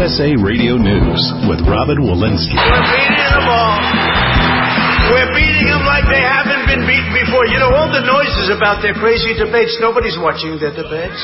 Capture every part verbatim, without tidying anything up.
S A Radio News with Robin Walensky. We're beating them all. We're beating them like they haven't been beaten before. You know, all the noises about their crazy debates, nobody's watching their debates.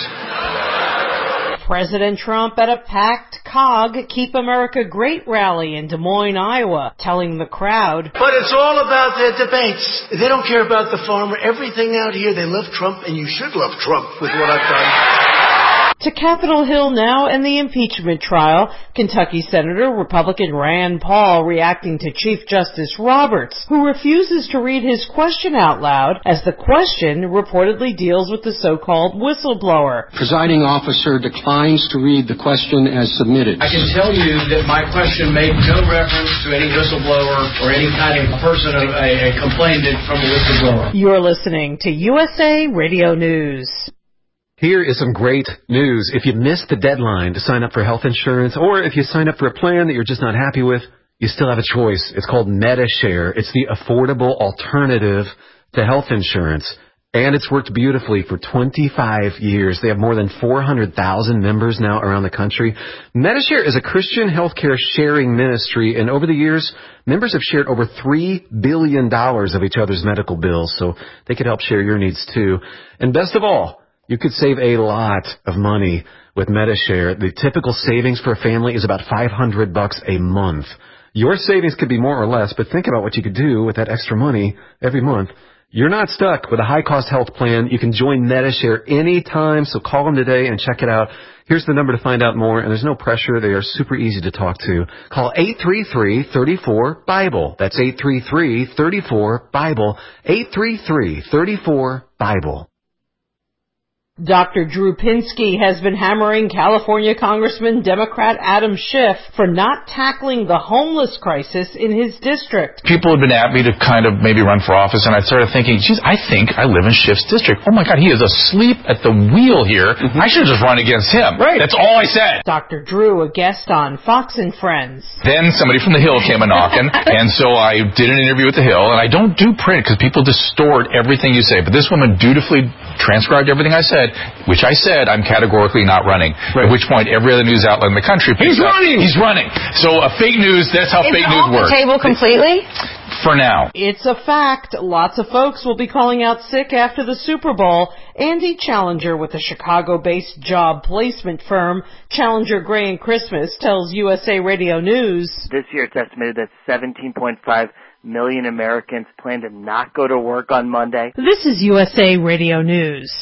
President Trump at a packed C O G Keep America Great rally in Des Moines, Iowa, telling the crowd, but it's all about their debates. They don't care about the farmer. Everything out here, they love Trump, and you should love Trump with what I've done. To Capitol Hill now and the impeachment trial, Kentucky Senator Republican Rand Paul reacting to Chief Justice Roberts, who refuses to read his question out loud as the question reportedly deals with the so-called whistleblower. Presiding officer declines to read the question as submitted. I can tell you that my question made no reference to any whistleblower or any kind of person, a, a complainant from a whistleblower. You're listening to U S A Radio News. Here is some great news. If you missed the deadline to sign up for health insurance, or if you signed up for a plan that you're just not happy with, you still have a choice. It's called Medi-Share. It's the affordable alternative to health insurance, and it's worked beautifully for twenty-five years. They have more than four hundred thousand members now around the country. Medi-Share is a Christian healthcare sharing ministry, and over the years, members have shared over three billion dollars of each other's medical bills, so they could help share your needs too. And best of all, you could save a lot of money with Medi-Share. The typical savings for a family is about five hundred bucks a month. Your savings could be more or less, but think about what you could do with that extra money every month. You're not stuck with a high-cost health plan. You can join Medi-Share anytime, so call them today and check it out. Here's the number to find out more, and there's no pressure. They are super easy to talk to. Call eight three three, three four, BIBLE. That's eight three three, three four, BIBLE. eight three three, three four, BIBLE. Doctor Drew Pinsky has been hammering California Congressman Democrat Adam Schiff for not tackling the homeless crisis in his district. People have been at me to kind of maybe run for office, and I started thinking, geez, I think I live in Schiff's district. Oh, my God, he is asleep at the wheel here. Mm-hmm. I should just run against him. Right. That's all I said. Doctor Drew, a guest on Fox and Friends. Then somebody from the Hill came a-knocking, and so I did an interview with the Hill, and I don't do print because people distort everything you say, but this woman dutifully transcribed everything I said, which I said I'm categorically not running. Right. At which point every other news outlet in the country He's up. running! He's running. So uh, fake news, that's how Is fake news works. Is it off the table completely? For now. It's a fact. Lots of folks will be calling out sick after the Super Bowl. Andy Challenger with the Chicago-based job placement firm Challenger Gray and Christmas tells U S A Radio News. This year it's estimated that seventeen point five million Americans plan to not go to work on Monday. This is U S A Radio News.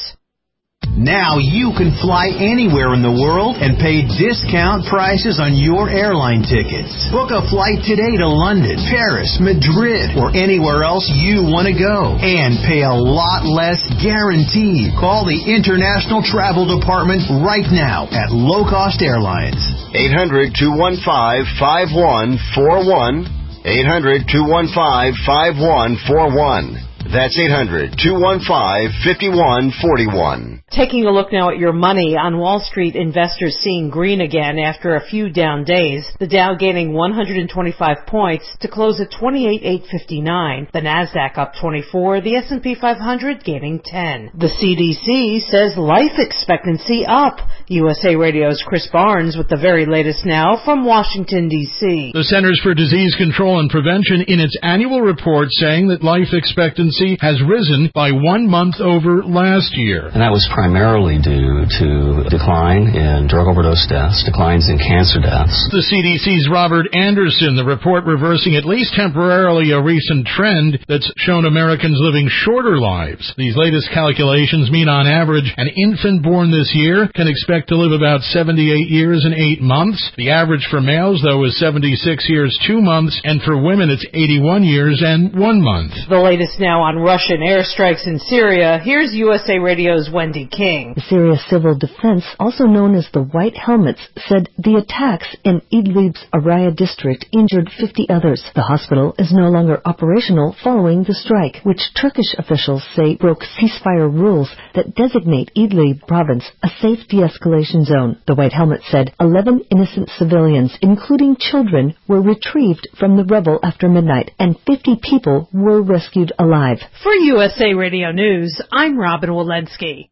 Now you can fly anywhere in the world and pay discount prices on your airline tickets. Book a flight today to London, Paris, Madrid, or anywhere else you want to go. And pay a lot less guaranteed. Call the International Travel Department right now at Low Cost Airlines. eight hundred, two one five, five one four one. eight hundred, two one five, five one four one. That's eight hundred, two one five, five one four one. Taking a look now at your money. On Wall Street, investors seeing green again after a few down days. The Dow gaining one hundred twenty-five points to close at twenty-eight thousand eight hundred fifty-nine. The Nasdaq up twenty-four. The S and P five hundred gaining ten. The C D C says life expectancy up. U S A Radio's Chris Barnes with the very latest now from Washington, D C The Centers for Disease Control and Prevention in its annual report saying that life expectancy has risen by one month over last year. And that was primarily due to decline in drug overdose deaths, declines in cancer deaths. The C D C's Robert Anderson, the report reversing at least temporarily a recent trend that's shown Americans living shorter lives. These latest calculations mean on average an infant born this year can expect to live about seventy-eight years and eight months. The average for males, though, is seventy-six years, two months, and for women it's eighty-one years and one month. The latest now on Russian airstrikes in Syria. Here's U S A Radio's Wendy King. The Syria Civil Defense, also known as the White Helmets, said the attacks in Idlib's Araya district injured fifty others. The hospital is no longer operational following the strike, which Turkish officials say broke ceasefire rules that designate Idlib province a safe de-escalation zone. The White Helmet said eleven innocent civilians, including children, were retrieved from the rubble after midnight, and fifty people were rescued alive. For U S A Radio News, I'm Robin Walensky.